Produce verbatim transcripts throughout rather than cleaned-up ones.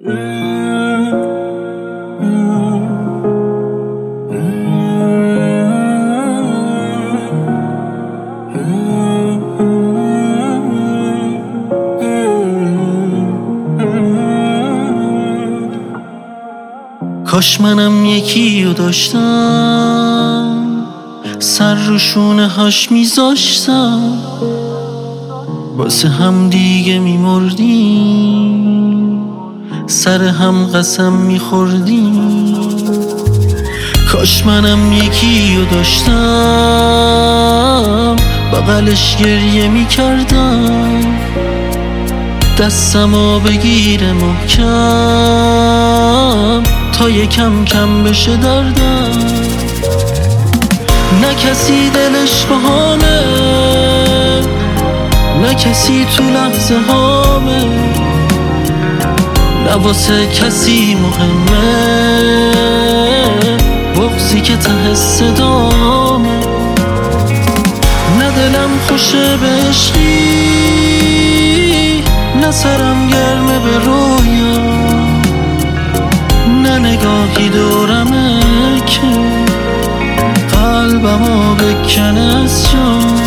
کاش منم یکی رو داشتم، سر رو شونه هاش میذاشتم، واسه هم دیگه میمردیم، سر هم قسم میخوردیم. کاش منم یکی رو داشتم، بغلش گریه میکردم، دستمو بگیره محکم تا یکم کم بشه دردم. نه کسی دلش بهامه، نه کسی تو لحظه هامه، نه واسه کسی مهمه بغضی که ته صدامه. نه دلم خوشه به عشقی، نه سرم گرمه به رویا، نه نگاهی دورمه که قلبمو بکنه از جا.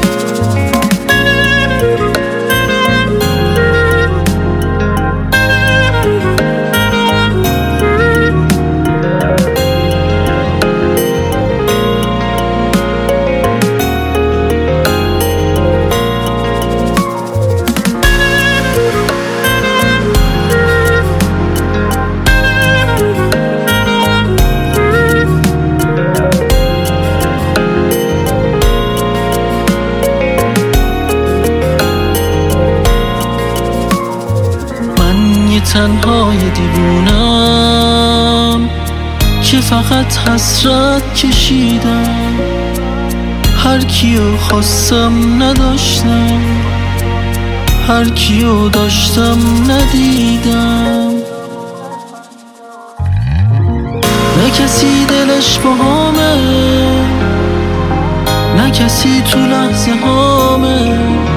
تنهای دیوونم که فقط حسرت کشیدم، هر کیو خواستم نداشتم، هر کیو داشتم ندیدم. نه کسی دلش بهامه، نه کسی تو لحظه هامه،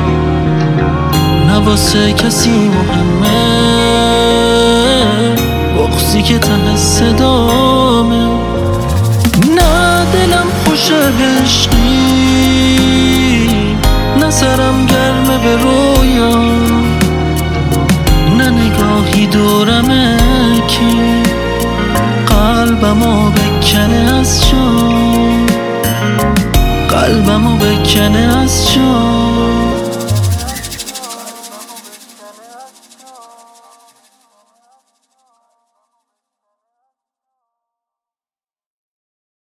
نه واسه کسی مهمه بغضی که ته صدامه. نه دلم خوشه به عشقی، نه سرم گرمه به رویا، نه نگاهی دورمه که قلبمو بکنه از جا، قلبمو بکنه از جا.